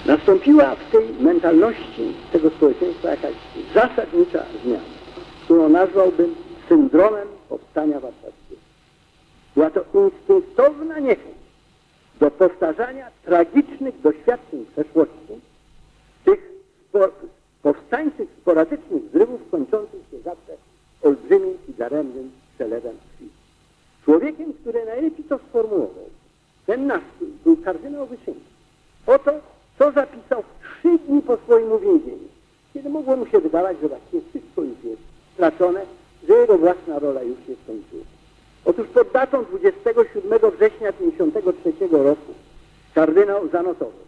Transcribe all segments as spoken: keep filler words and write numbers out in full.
Nastąpiła w tej mentalności tego społeczeństwa jakaś zasadnicza zmiana, którą nazwałbym syndromem powstania warszawskiego. Była to instynktowna niechęć do powtarzania tragicznych doświadczeń przeszłości, tych powstańczych, sporadycznych zrywów kończących się zawsze olbrzymim i daremnym przelewem krwi. Człowiekiem, który najlepiej to sformułował, ten nastrój, był kardynał Wyszyński. Oto, co zapisał w trzy dni po swoim uwięzieniu, kiedy mogło mu się wydawać, że właściwie wszystko już jest stracone, że jego własna rola już się skończyła. Otóż pod datą dwudziestego siódmego września tysiąc dziewięćset pięćdziesiątego trzeciego roku kardynał zanotował: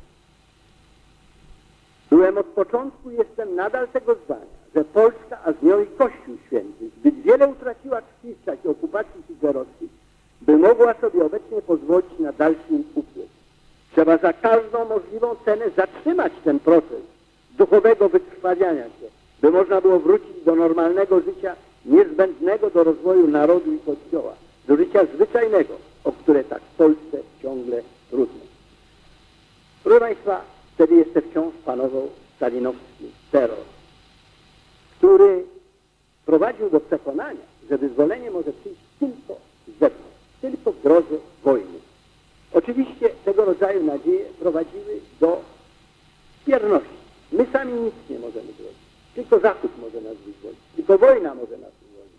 byłem od początku i jestem nadal tego zdania, że Polska, a z nią i Kościół Święty, zbyt wiele utraciła krwi w czasie okupacji hitlerowskiej, by mogła sobie obecnie pozwolić na dalszy upliw. Trzeba za każdą możliwą cenę zatrzymać ten proces duchowego wykrwawiania się, by można było wrócić do normalnego życia niezbędnego do rozwoju narodu i Kościoła, do życia zwyczajnego, o które tak w Polsce ciągle trudno. Proszę Państwa, wtedy jeszcze wciąż panował stalinowski terror, który prowadził do przekonania, że wyzwolenie może przyjść tylko z zewnątrz, tylko w drodze wojny. Oczywiście tego rodzaju nadzieje prowadziły do bierności. My sami nic nie możemy zrobić. Tylko Zachód może nas wyzwolić. Tylko wojna może nas wyzwolić.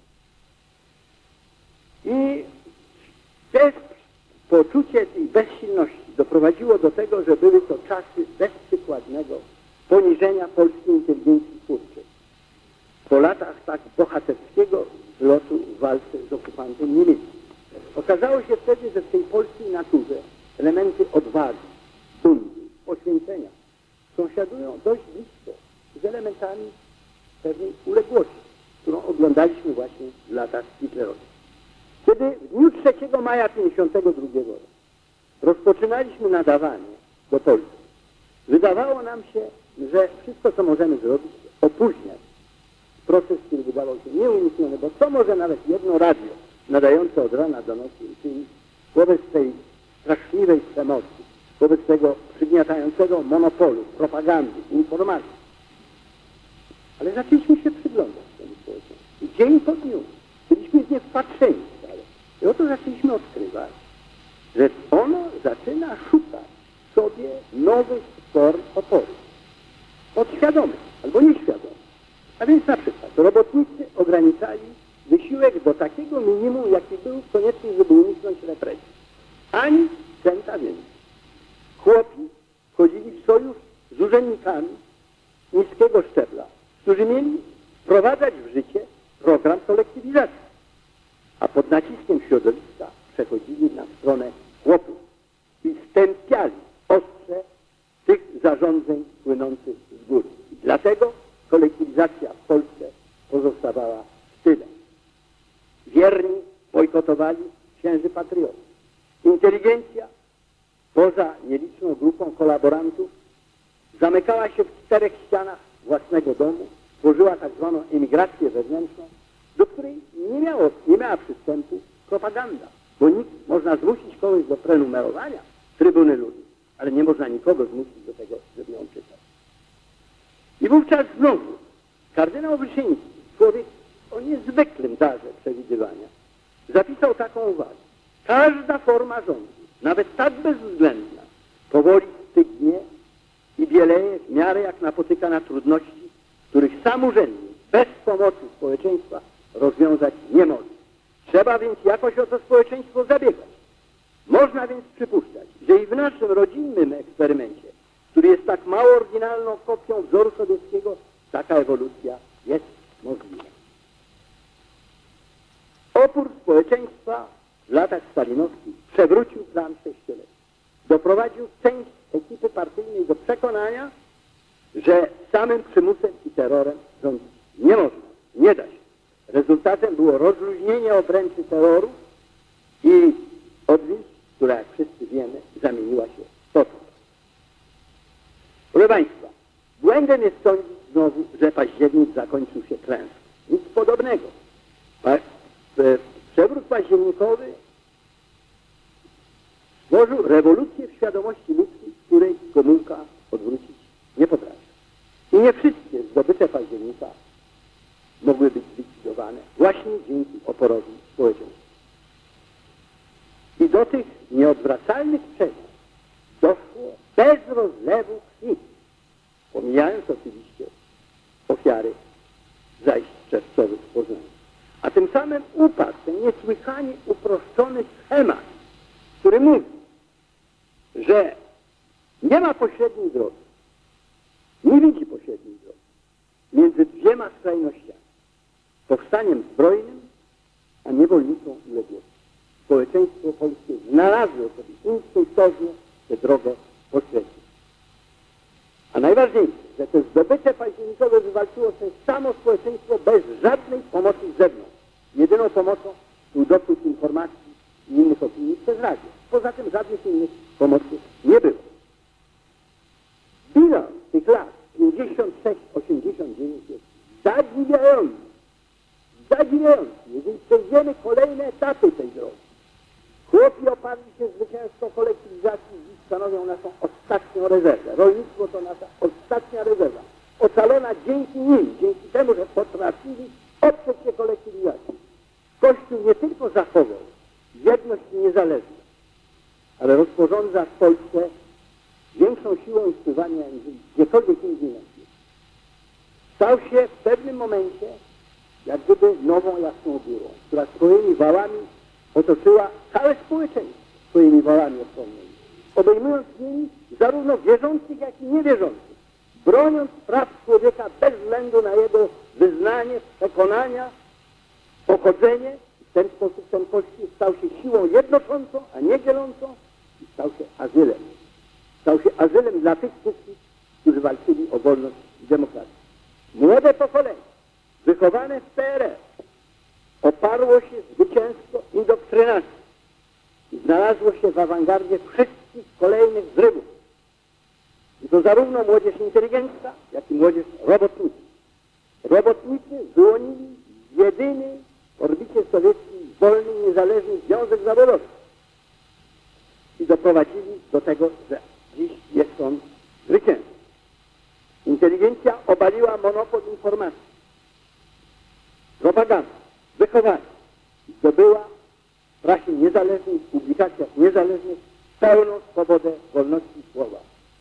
I też poczucie tej bezsilności doprowadziło do tego, że były to czasy bezprzykładnego poniżenia polskiej inteligencji twórczej. Po latach tak bohaterskiego zlotu w walce z okupantem niemieckim. Okazało się wtedy, że w tej polskiej naturze elementy odwagi, buntu, poświęcenia sąsiadują dość blisko z elementami pewnej uległości, którą oglądaliśmy właśnie w latach hitlerowskich. Kiedy w dniu trzeciego maja tysiąc dziewięćset pięćdziesiątego drugiego roku rozpoczynaliśmy nadawanie do Polski, wydawało nam się, że wszystko, co możemy zrobić, opóźniać proces, który wydawał się nieunikniony, bo co może nawet jedno radio nadające od rana do nocy uczynić wobec tej straszliwej przemocy, wobec tego przygniatającego monopolu, propagandy, informacji. Ale zaczęliśmy się przyglądać temu społeczeństwu. I dzień po dniu byliśmy w nie wpatrzeni wcale. I oto zaczęliśmy odkrywać, że ono zaczyna szukać w sobie nowych form oporu. Podświadomych albo nieświadomych. A więc na przykład robotnicy ograniczali wysiłek do takiego minimum, jaki był konieczny, żeby uniknąć represji. Ani centa więcej. Chłopi wchodzili w sojusz z urzędnikami niskiego szczebla, którzy mieli wprowadzać w życie program kolektywizacji, a pod naciskiem środowiska przechodzili na stronę chłopów i stępiali ostrze tych zarządzeń płynących z góry. I dlatego kolektywizacja w Polsce pozostawała w tyle. Wierni bojkotowali księży patriotów. Inteligencja, poza nieliczną grupą kolaborantów, zamykała się w czterech ścianach własnego domu, tworzyła tak zwaną emigrację wewnętrzną, do której nie, miało, nie miała przystępu propaganda, bo nikt można zmusić kogoś do prenumerowania Trybuny Ludu, ale nie można nikogo zmusić do tego, żeby ją czytać. I wówczas znowu kardynał Wyszyński, człowiek o niezwykłym darze przewidywania, zapisał taką uwagę: każda forma rządu, nawet tak bezwzględna, powoli stygnie i bieleje w miarę jak napotyka na trudności, których sam urzędnik bez pomocy społeczeństwa rozwiązać nie może. Trzeba więc jakoś o to społeczeństwo zabiegać. Można więc przypuszczać, że i w naszym rodzinnym eksperymencie, który jest tak mało oryginalną kopią wzoru sowieckiego, taka ewolucja jest możliwa. Opór społeczeństwa w latach stalinowskich przewrócił plan sześcioletni. Doprowadził część ekipy partyjnej do przekonania, że samym przymusem i terrorem rządzić nie można, nie da się. Rezultatem było rozluźnienie obręczy terroru i odwilż, która, jak wszyscy wiemy, zamieniła się w potwór. Proszę Państwa, błędem jest sądzić znowu, że październik zakończył się klęską. Nic podobnego. Przewrót październikowy stworzył rewolucję w świadomości ludzkiej, której komórka odwrócić bez rozlewu krwi, pomijając oczywiście ofiary zajść czerwcowych w Poznaniu. A tym samym upadł ten niesłychanie uproszczony schemat, który mówi, że nie ma pośredniej drogi, nie widzi pośredniej drogi między dwiema skrajnościami, powstaniem zbrojnym, a niewolniczą uległością. Społeczeństwo polskie znalazło sobie instynktownie tę drogę pośrednią. A najważniejsze, że to zdobycze październikowe wywalczyło się samo społeczeństwo bez żadnej pomocy z zewnątrz. Jedyną pomocą był dopływ informacji i innych opinii przez radio. Poza tym żadnych innych pomocy nie było. Bilans tych lat pięćdziesiąt sześć osiemdziesiąt dziewięć jest zadziwiający. Zadziwiający, jeżeli przejdziemy kolejne etapy tej drogi. Chłopi oparli się zwycięstwo kolektywizacji, dziś stanowią naszą ostatnią rezerwę. Rolnictwo to nasza ostatnia rezerwa. Ocalona dzięki nim, dzięki temu, że potrafili oprzeć się kolektywizacji. Kościół nie tylko zachował jedność i niezależność, ale rozporządza w Polsce większą siłą i wpływania niż gdziekolwiek indziej na świecie. Stał się w pewnym momencie jak gdyby nową jasną górą, która swoimi wałami otoczyła całe społeczeństwo swoimi wałami ochronnymi, obejmując nimi zarówno wierzących, jak i niewierzących, broniąc praw człowieka bez względu na jego wyznanie, przekonania, pochodzenie. W ten sposób ten Kościół stał się siłą jednoczącą, a nie dzielącą i stał się azylem. Stał się azylem dla tych wszystkich, którzy walczyli o wolność i demokrację. Młode pokolenie, wychowane w P R L, oparło się zwycięsko indoktrynacji i znalazło się w awangardzie wszystkich kolejnych zrywów. I to zarówno młodzież inteligentna, jak i młodzież robotnicza. Robotnicy wyłonili jedyny w orbicie sowieckiej wolny, niezależny związek zawodowy i doprowadzili do tego, że dziś jest on zwycięzcą. Inteligencja obaliła monopol informacji, propaganda, wychowanie i zdobyła w prasie niezależnej, w publikacjach niezależnych pełną swobodę wolności słowa.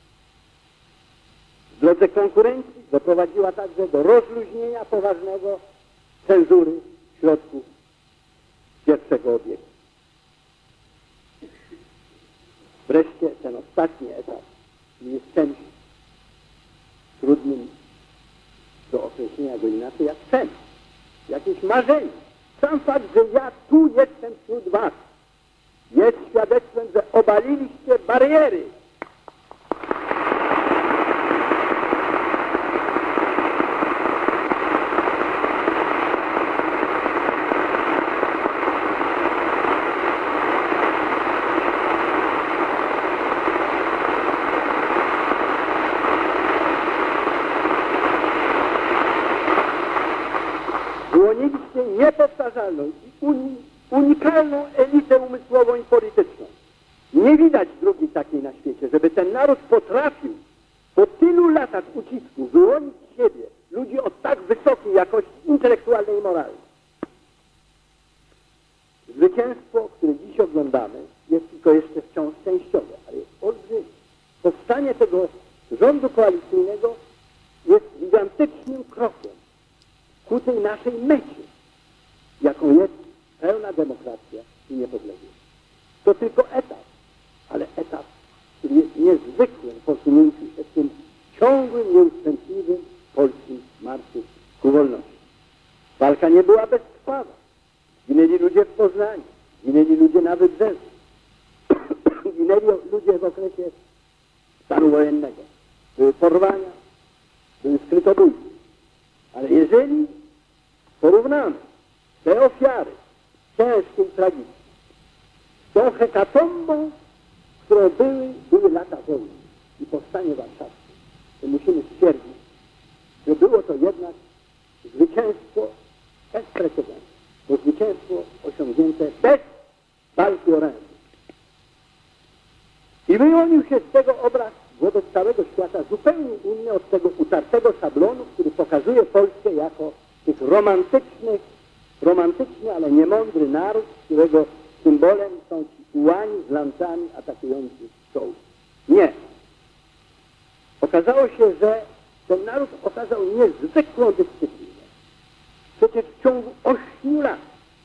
W drodze konkurencji doprowadziła także do rozluźnienia poważnego cenzury środków pierwszego obiegu. Wreszcie ten ostatni etap jest czymś trudnym do określenia go inaczej jak sen, jakieś marzenie. Sam fakt, że ja tu jestem wśród was, jest świadectwem, że obaliliście bariery. Wyłoniliście niepowtarzalną i uni, unikalną elitę umysłową i polityczną. Nie widać drugiej takiej na świecie, żeby ten naród potrafił po tylu latach ucisku wyłonić z siebie ludzi o tak wysokiej jakości intelektualnej i moralnej. Zwycięstwo, które dziś oglądamy, jest tylko jeszcze wciąż częściowe, ale jest olbrzymie. Powstanie tego rządu koalicyjnego jest gigantycznym krokiem ku tej naszej mecie, jaką jest pełna demokracja i niepodległość. To tylko etap, ale etap, który jest niezwykłym posunięciu się w tym ciągłym, nieustępliwym polskim marszu ku wolności. Walka nie była bezkrwawa. Ginęli ludzie w Poznaniu, ginęli ludzie na Wybrzeżu, ginęli ludzie w okresie stanu wojennego. Były porwania, były skrytobójstwa. Ale jeżeli porównamy te ofiary ciężkiej tragedii z tą hekatombą, którą były, były lata wojny i powstanie warszawskie, to musimy stwierdzić, że było to jednak zwycięstwo bez precedensu. To zwycięstwo osiągnięte bez walki orężnej. I wyłonił się z tego obraz wobec całego świata zupełnie inny od tego utartego szablonu, który pokazuje Polskę jako tych romantycznych, romantyczny, ale niemądry naród, którego symbolem są ci ułani z lancami atakujący czołg. Nie. okazało się, że ten naród okazał niezwykłą dyscyplinę. Przecież w ciągu ośmiu lat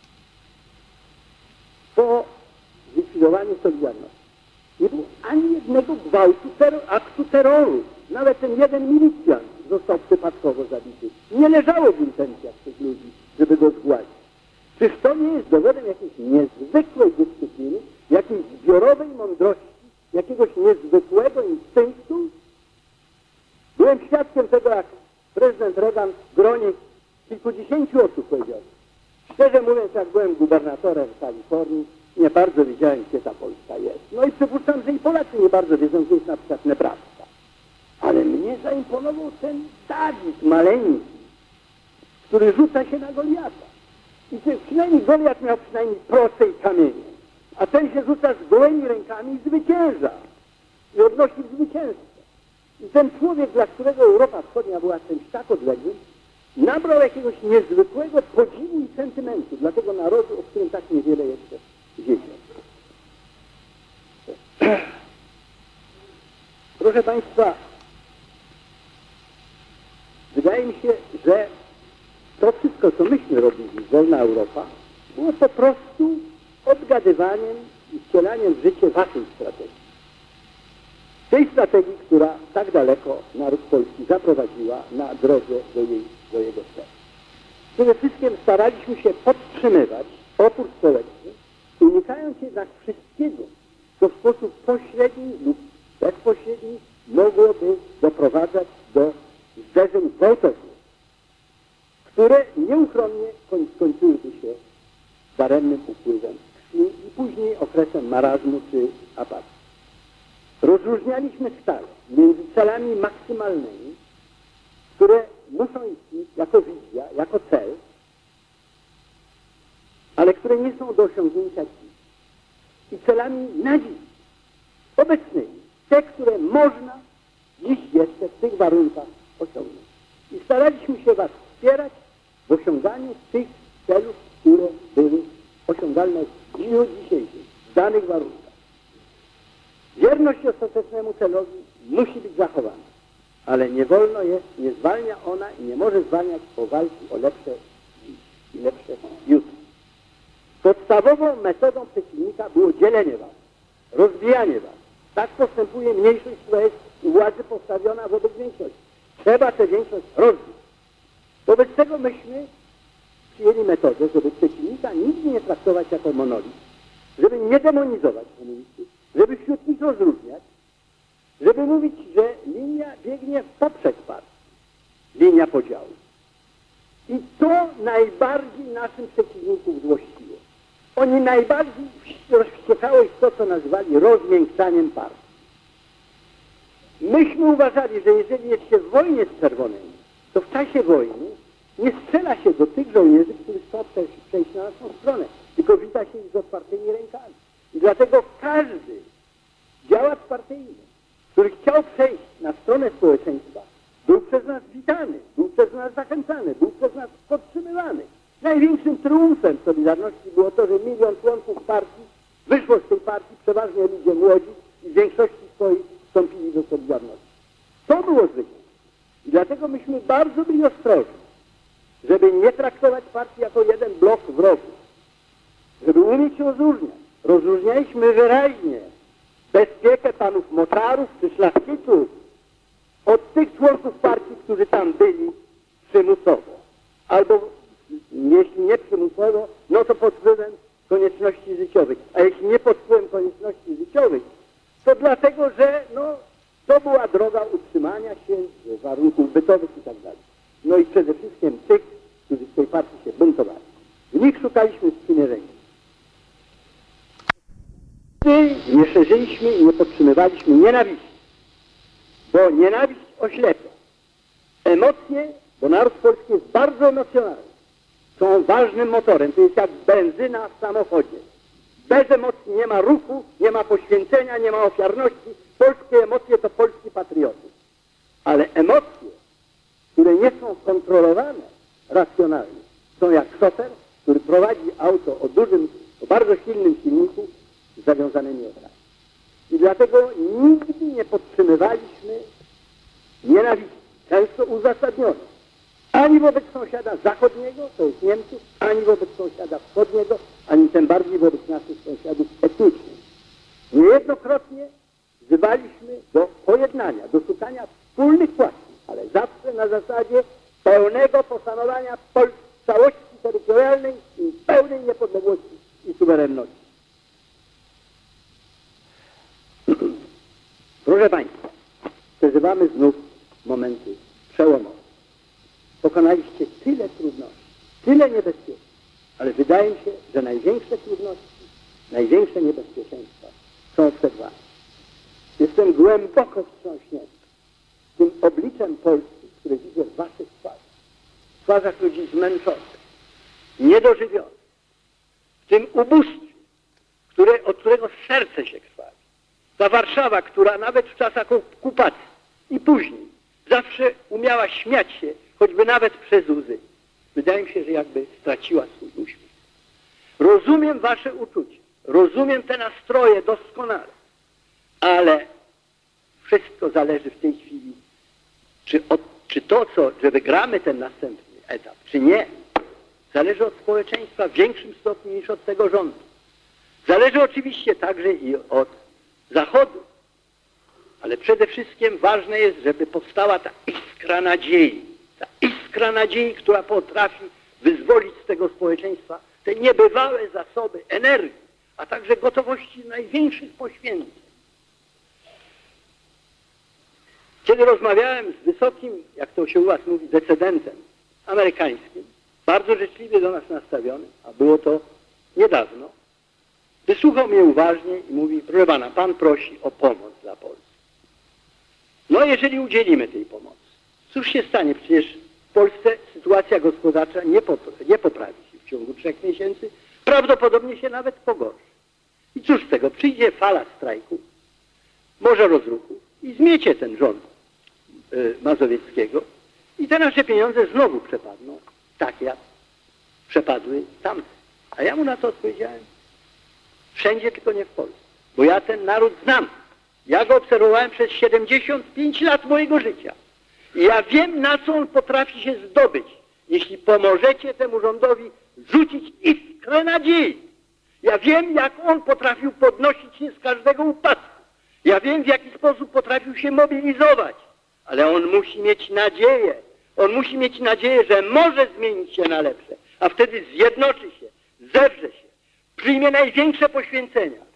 po zlikwidowaniu Solidarności nie było ani jednego gwałtu, terror, aktu terroru. Nawet ten jeden milicjant został przypadkowo zabity. Nie leżało w intencjach tych ludzi, żeby go zgładzić. Czyż to nie jest dowodem jakiejś niezwykłej dyscypliny, jakiejś zbiorowej mądrości, jakiegoś niezwykłego instynktu? Byłem świadkiem tego, jak prezydent Reagan w gronie kilkudziesięciu osób powiedział: szczerze mówiąc, jak byłem gubernatorem w Kalifornii, nie bardzo wiedziałem, gdzie ta Polska jest. No i przypuszczam, że i Polacy nie bardzo wiedzą, gdzie jest na przykład Nebraska. Ale mnie zaimponował ten Dawid maleńki, który rzuca się na Goliata. I przynajmniej Goliat miał przynajmniej proce i kamienie, a ten się rzuca z gołymi rękami i zwycięża. I odnosi zwycięstwo. I ten człowiek, dla którego Europa Wschodnia była czymś tak odległym, nabrał jakiegoś niezwykłego podziwu i sentymentu dla tego narodu, o którym tak niewiele jeszcze wiedział. Proszę Państwa, wydaje mi się, że to wszystko, co myśmy robili, Wolna Europa, było po prostu odgadywaniem i wcielaniem w życie waszej strategii. Tej strategii, która tak daleko naród polski zaprowadziła na drodze do, jej, do jego celu. Przede wszystkim staraliśmy się podtrzymywać opór społeczny, unikając jednak wszystkiego, co w sposób pośredni lub bezpośredni mogłoby doprowadzać do zderzeń gwałtownych, które nieuchronnie skończyłyby się daremnym upływem krwi i później okresem marazmu czy apatii. Rozróżnialiśmy stale między celami maksymalnymi, które muszą istnieć jako wizja, jako cel, ale które nie są do osiągnięcia dziś, i celami na dziś, obecnymi, te, które można dziś jeszcze w tych warunkach osiągnąć. I staraliśmy się was wspierać w osiąganiu tych celów, które były osiągalne w dniu dzisiejszym, w danych warunkach. Wierność ostatecznemu celowi musi być zachowana, ale nie wolno jest, nie zwalnia ona i nie może zwalniać o walki o lepsze dziś i lepsze jutro. Podstawową metodą przeciwnika było dzielenie was, rozbijanie was. Tak postępuje mniejszość, która jest u władzy postawiona wobec większości. Trzeba tę większość rozbić. Wobec tego myśmy przyjęli metodę, żeby przeciwnika nigdy nie traktować jako monolit, żeby nie demonizować komunistów, żeby wśród nich rozróżniać, żeby mówić, że linia biegnie poprzek partii, linia podziału. I to najbardziej naszym przeciwnikom złościło. Oni najbardziej rozwściecało ich to, co nazywali rozmiękczaniem partii. Myśmy uważali, że jeżeli jest się w wojnie z czerwonymi, to w czasie wojny nie strzela się do tych żołnierzy, którzy chcą przejść na naszą stronę, tylko wita się ich z otwartymi rękami. I dlatego każdy działacz partyjny, który chciał przejść na stronę społeczeństwa, był przez nas witany, był przez nas zachęcany, był przez nas podtrzymywany. Największym triumfem Solidarności było to, że milion członków partii wyszło z tej partii, przeważnie ludzie młodzi, i w większości swojej wstąpili do Solidarności. To było zwycięstwo. I dlatego myśmy bardzo byli ostrożni, żeby nie traktować partii jako jeden blok wrogów, żeby umieć się rozróżniać. Rozróżnialiśmy wyraźnie bezpiekę panów moczarów czy szlachciców od tych członków partii, którzy tam byli przymusowo. Albo jeśli nie przymusowo, no to pod wpływem konieczności życiowych. A jeśli nie pod wpływem konieczności życiowych, to dlatego, że no, to była droga utrzymania się warunków bytowych i tak dalej. No i przede wszystkim tych, którzy z tej partii się buntowali. W nich szukaliśmy sprzymierzenia. Nie szerzyliśmy i nie podtrzymywaliśmy nienawiści, bo nienawiść oślepia. Emocje, bo naród polski jest bardzo emocjonalny, są ważnym motorem. To jest jak benzyna w samochodzie. Bez emocji nie ma ruchu, nie ma poświęcenia, nie ma ofiarności. Polskie emocje to polski patriotyzm. Ale emocje, które nie są kontrolowane racjonalnie, są jak szofer, który prowadzi auto o dużym, o bardzo silnym silniku z zawiązanymi oczami. I dlatego nigdy nie podtrzymywaliśmy uzasadnione. Ani wobec sąsiada zachodniego, to jest Niemców, ani wobec sąsiada wschodniego, ani tym bardziej wobec naszych sąsiadów etnicznych. Niejednokrotnie wzywaliśmy do pojednania, do szukania wspólnych płaszczyzn, ale zawsze na zasadzie pełnego poszanowania całości terytorialnej i pełnej niepodległości i suwerenności. Proszę Państwa, przeżywamy znów momenty przełomowe. Pokonaliście tyle trudności, tyle niebezpieczeństw, ale wydaje mi się, że największe trudności, największe niebezpieczeństwa są przed Wami. Jestem głęboko wstrząśnięty tym obliczem Polski, które widzę w Waszych twarzach. W twarzach ludzi zmęczonych, niedożywionych, w tym ubóstwie, które, od którego serce się krwawi. Ta Warszawa, która nawet w czasach okupacji i później zawsze umiała śmiać się, choćby nawet przez łzy. Wydaje mi się, że jakby straciła swój uśmiech. Rozumiem wasze uczucie, rozumiem te nastroje doskonale, ale wszystko zależy w tej chwili, czy, od, czy to, co, że wygramy ten następny etap, czy nie, zależy od społeczeństwa w większym stopniu niż od tego rządu. Zależy oczywiście także i od Zachodu, ale przede wszystkim ważne jest, żeby powstała ta iskra nadziei, ta iskra nadziei, która potrafi wyzwolić z tego społeczeństwa te niebywałe zasoby energii, a także gotowości największych poświęceń. Kiedy rozmawiałem z wysokim, jak to się u was mówi, decydentem amerykańskim, bardzo życzliwie do nas nastawiony, a było to niedawno, wysłuchał mnie uważnie i mówi: proszę pana, pan prosi o pomoc dla Polski. No jeżeli udzielimy tej pomocy, cóż się stanie? Przecież w Polsce sytuacja gospodarcza nie, pop- nie poprawi się w ciągu trzech miesięcy, prawdopodobnie się nawet pogorszy. I cóż z tego? Przyjdzie fala strajku, może rozruchu i zmiecie ten rząd y, Mazowieckiego i te nasze pieniądze znowu przepadną, tak jak przepadły tamte. A ja mu na to odpowiedziałem: wszędzie, tylko nie w Polsce, bo ja ten naród znam. Ja go obserwowałem przez siedemdziesiąt pięć lat mojego życia. I ja wiem, na co on potrafi się zdobyć, jeśli pomożecie temu rządowi rzucić iskrę nadziei. Ja wiem, jak on potrafił podnosić się z każdego upadku. Ja wiem, w jaki sposób potrafił się mobilizować. Ale on musi mieć nadzieję. On musi mieć nadzieję, że może zmienić się na lepsze. A wtedy zjednoczy się, zewrze się, przyjmie największe poświęcenia.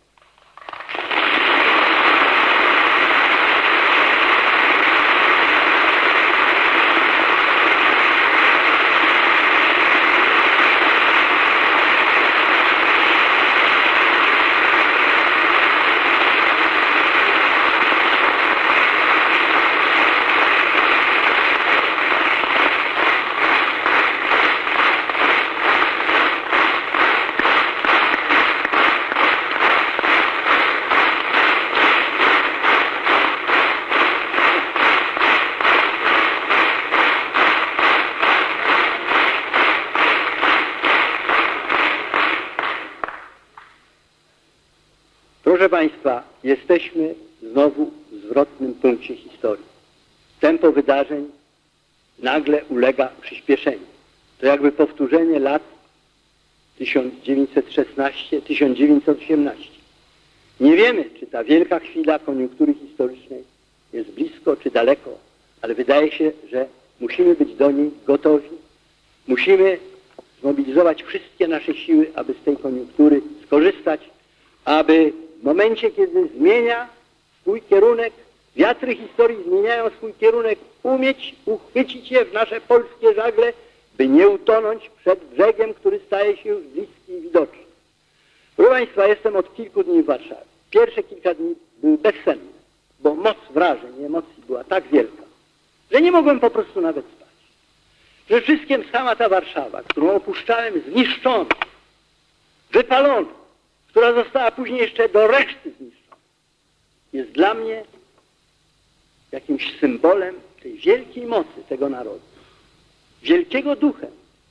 Proszę Państwa, jesteśmy znowu w zwrotnym punkcie historii. Tempo wydarzeń nagle ulega przyspieszeniu. To jakby powtórzenie lat tysiąc dziewięćset szesnaście do tysiąc dziewięćset osiemnaście. Nie wiemy, czy ta wielka chwila koniunktury historycznej jest blisko, czy daleko, ale wydaje się, że musimy być do niej gotowi. Musimy zmobilizować wszystkie nasze siły, aby z tej koniunktury skorzystać, aby w momencie, kiedy zmienia swój kierunek, wiatry historii zmieniają swój kierunek, umieć uchwycić je w nasze polskie żagle, by nie utonąć przed brzegiem, który staje się już bliski i widoczny. Proszę Państwa, jestem od kilku dni w Warszawie. Pierwsze kilka dni były bezsenne, bo moc wrażeń i emocji była tak wielka, że nie mogłem po prostu nawet spać. Przede wszystkim sama ta Warszawa, którą opuszczałem zniszczoną, wypaloną, która została później jeszcze do reszty zniszczona, jest dla mnie jakimś symbolem tej wielkiej mocy tego narodu. Wielkiego duchem,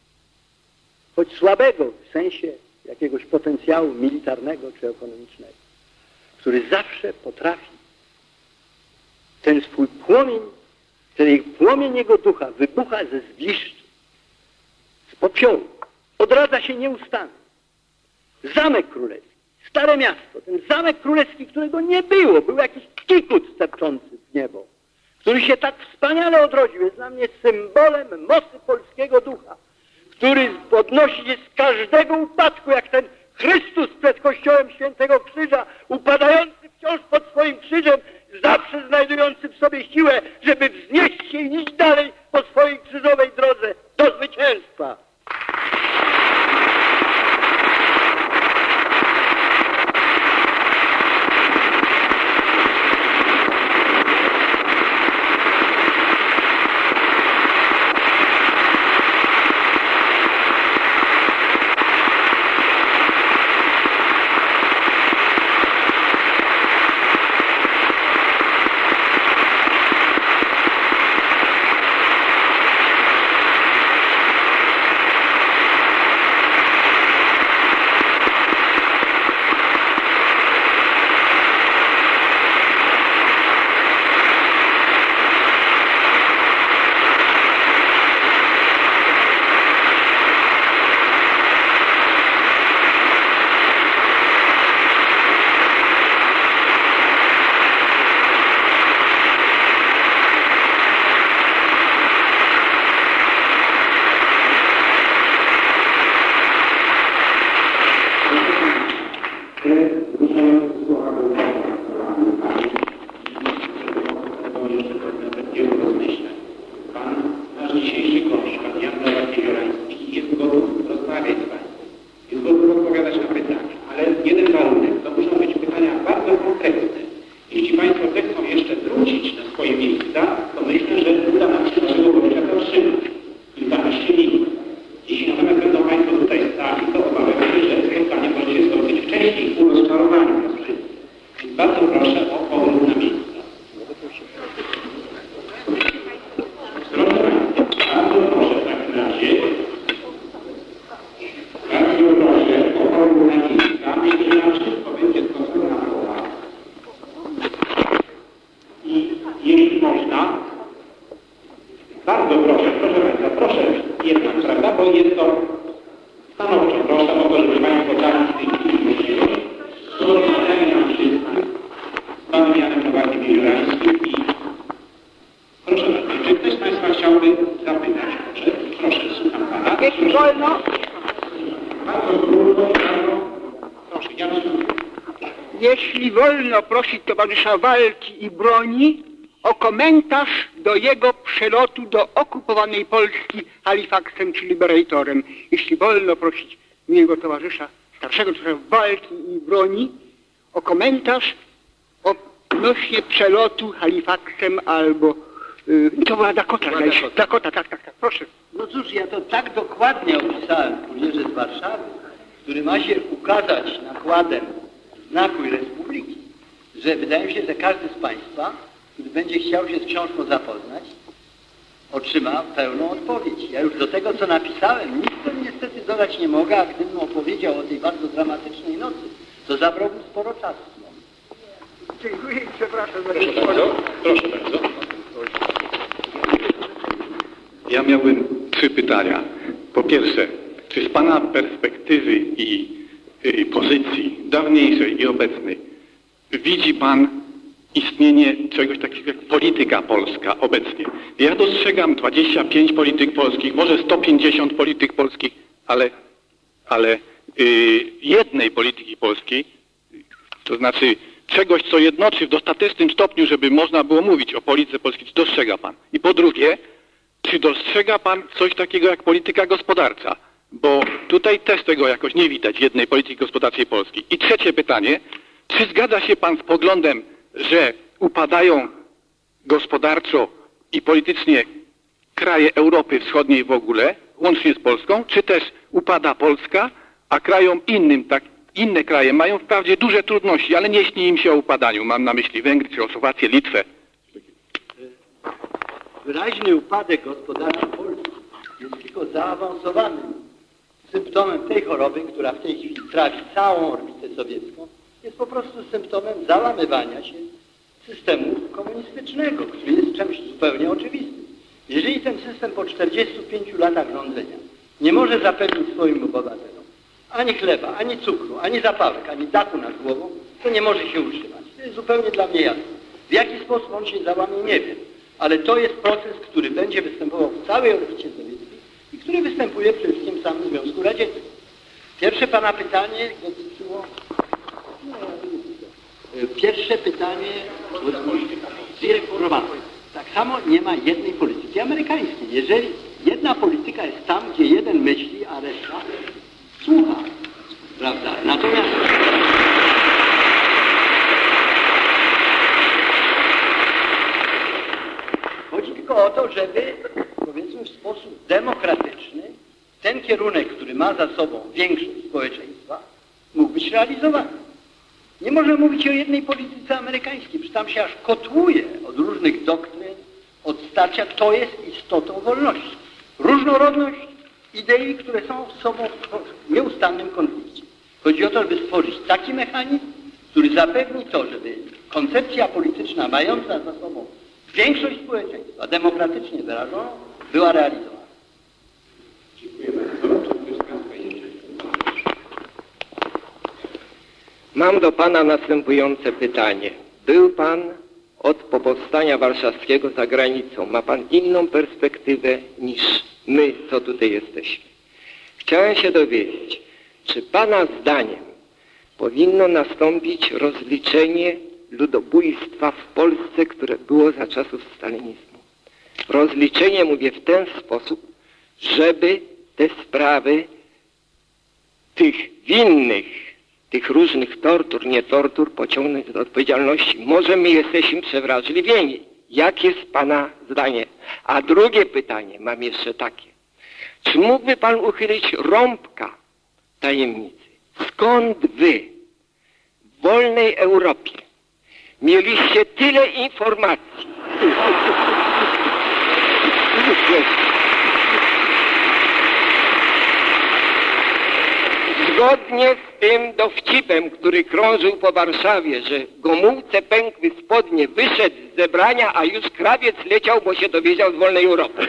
choć słabego w sensie jakiegoś potencjału militarnego czy ekonomicznego, który zawsze potrafi ten swój płomień Wtedy płomień jego ducha wybucha ze zgliszczu, z popiołu, odradza się nieustannie. Zamek królewski, stare miasto, ten zamek królewski, którego nie było, był jakiś kikut stepczący w niebo, który się tak wspaniale odrodził, jest dla mnie symbolem mocy polskiego ducha, który podnosi się z każdego upadku, jak ten Chrystus przed kościołem Świętego Krzyża, upadający wciąż pod swoim krzyżem, zawsze znajdujący w sobie siłę, żeby wznieść się i iść dalej po swojej krzyżowej drodze do zwycięstwa. Jeśli wolno prosić towarzysza Walki i Broni o komentarz do jego przelotu do okupowanej Polski Halifaksem czy Liberatorem. Jeśli wolno prosić miłego towarzysza, starszego towarzysza Walki i Broni o komentarz odnośnie przelotu Halifaksem albo... Yy, to była Dakota, Dakota. Dakota. Dakota, tak, tak, tak, proszę. No cóż, ja to tak dokładnie opisałem w kurierze z Warszawy, który ma się ukazać nakładem znaku i Republiki, że wydaje mi się, że każdy z Państwa, który będzie chciał się z książką zapoznać, otrzyma pełną odpowiedź. Ja już do tego, co napisałem, nic to niestety dodać nie mogę, a gdybym opowiedział o tej bardzo dramatycznej nocy, to zabrałbym sporo czasu. Dziękuję i przepraszam. Proszę bardzo, proszę bardzo. Ja miałbym trzy pytania. Po pierwsze, czy z Pana perspektywy i, i pozycji dawniejszej i obecnej widzi Pan istnienie czegoś takiego jak polityka polska obecnie? Ja dostrzegam dwadzieścia pięć polityk polskich, może sto pięćdziesiąt polityk polskich, ale, ale yy, jednej polityki polskiej, to znaczy czegoś, co jednoczy w dostatecznym stopniu, żeby można było mówić o polityce polskiej, czy dostrzega Pan? I po drugie, czy dostrzega Pan coś takiego jak polityka gospodarcza? Bo tutaj też tego jakoś nie widać, jednej polityki gospodarczej Polski. I trzecie pytanie, czy zgadza się Pan z poglądem, że upadają gospodarczo i politycznie kraje Europy Wschodniej w ogóle, łącznie z Polską, czy też upada Polska, a krajom innym, tak, inne kraje mają wprawdzie duże trudności, ale nie śni im się o upadaniu. Mam na myśli Węgry, Czechosłowację, Litwę. Wyraźny upadek gospodarczy Polski jest tylko zaawansowanym symptomem tej choroby, która w tej chwili trawi całą orbitę sowiecką, jest po prostu symptomem załamywania się systemu komunistycznego, który jest czymś zupełnie oczywistym. Jeżeli ten system po czterdziestu pięciu latach rządzenia nie może zapewnić swoim obywatelom ani chleba, ani cukru, ani zapałek, ani dachu nad głową, to nie może się utrzymać. To jest zupełnie dla mnie jasne. W jaki sposób on się załamie, nie wiem. Ale to jest proces, który będzie występował w całej orbicie sowieckiej i który występuje przede wszystkim w samym Związku Radzieckim. Pierwsze pana pytanie dotyczyło... Pierwsze pytanie tak samo nie ma jednej polityki amerykańskiej. Jeżeli jedna polityka jest tam, gdzie jeden myśli, a reszta słucha, prawda? Natomiast chodzi tylko o to, żeby, powiedzmy, w sposób demokratyczny ten kierunek, który ma za sobą większość społeczeństwa, mógł być realizowany. Nie można mówić o jednej polityce amerykańskiej, przecież tam się aż kotłuje od różnych doktryn, od starcia. To jest istotą wolności. Różnorodność idei, które są z sobą w nieustannym konflikcie. Chodzi o to, żeby stworzyć taki mechanizm, który zapewni to, żeby koncepcja polityczna mająca za sobą większość społeczeństwa, demokratycznie wyrażoną, była realizowana. Dziękuję bardzo. Mam do Pana następujące pytanie. Był Pan od powstania warszawskiego za granicą. Ma Pan inną perspektywę niż my, co tutaj jesteśmy. Chciałem się dowiedzieć, czy Pana zdaniem powinno nastąpić rozliczenie ludobójstwa w Polsce, które było za czasów stalinizmu. Rozliczenie mówię w ten sposób, żeby te sprawy tych winnych, tych różnych tortur, nie tortur, pociągnąć do odpowiedzialności. Może my jesteśmy przewrażliwieni. Jakie jest Pana zdanie? A drugie pytanie mam jeszcze takie. Czy mógłby Pan uchylić rąbka tajemnicy? Skąd Wy w wolnej Europie mieliście tyle informacji? Zgodnie z tym dowcipem, który krążył po Warszawie, że Gomułce pękły spodnie, wyszedł z zebrania, a już krawiec leciał, bo się dowiedział z wolnej Europy.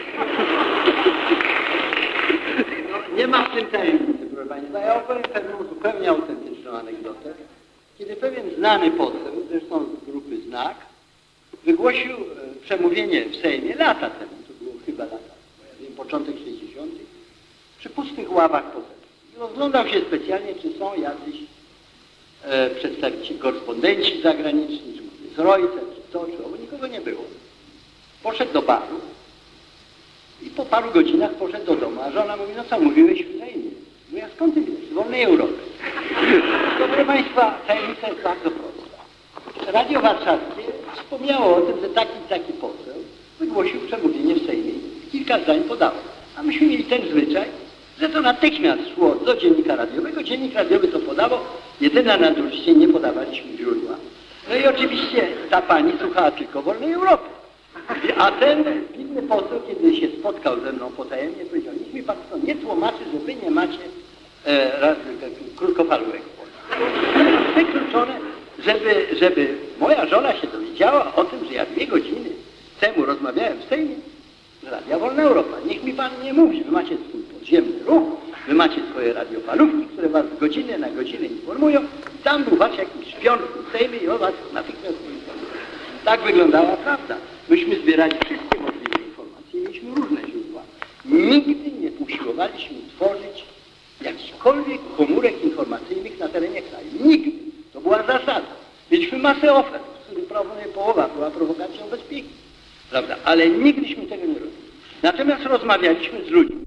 No, nie ma w tym tajemnicy, proszę Państwa. Ja opowiem pewną zupełnie autentyczną anegdotę. Kiedy pewien znany poseł, zresztą z grupy Znak, wygłosił e, przemówienie w Sejmie lata temu, to było chyba lata, ja wiem, początek sześćdziesiątych, przy pustych ławach poselskich. Rozglądał się specjalnie, czy są jacyś e, przedstawiciele, korespondenci zagraniczni, czy mówię z Rojca, czy co, czy owo, nikogo nie było. Poszedł do baru i po paru godzinach poszedł do domu, a żona mówi, no co, mówiłeś w Sejmie? No ja skąd ty wiesz? Z wolnej Europy. To, proszę Państwa, tajemnica jest bardzo prosta. Radio Warszawskie wspomniało o tym, że taki taki poseł wygłosił przemówienie w Sejmie i kilka zdań podało. A myśmy mieli ten zwyczaj, że to natychmiast szło do dziennika radiowego, dziennik radiowy to podawał, jedyna nadużycie, nie podawaliśmy źródła. No i oczywiście ta pani słuchała tylko wolnej Europy. A ten inny poseł, kiedy się spotkał ze mną potajemnie, powiedział, niech mi pan to nie tłumaczy, że wy nie macie e, raz, krótkofalówek w Polsce. Wykluczone, żeby, żeby moja żona się dowiedziała o tym, że ja dwie godziny temu rozmawiałem w Sejmie z Radia Wolna Europa. Niech mi pan nie mówi, wy macie swój podziemny ruch, wy macie swoje radiofalówki, które was z godziny na godzinę informują i tam był wasz jakiś szpion w tym Sejmie i o was natychmiast informują. Tak wyglądała prawda. Myśmy zbierali wszystkie możliwe informacje, mieliśmy różne źródła. Nigdy nie usiłowaliśmy tworzyć jakichkolwiek komórek informacyjnych na terenie kraju. Nigdy. To była zasada. Mieliśmy masę ofert, z których prawie połowa była prowokacją bezpieki. Prawda? Ale nigdyśmy tego nie robili. Natomiast rozmawialiśmy z ludźmi,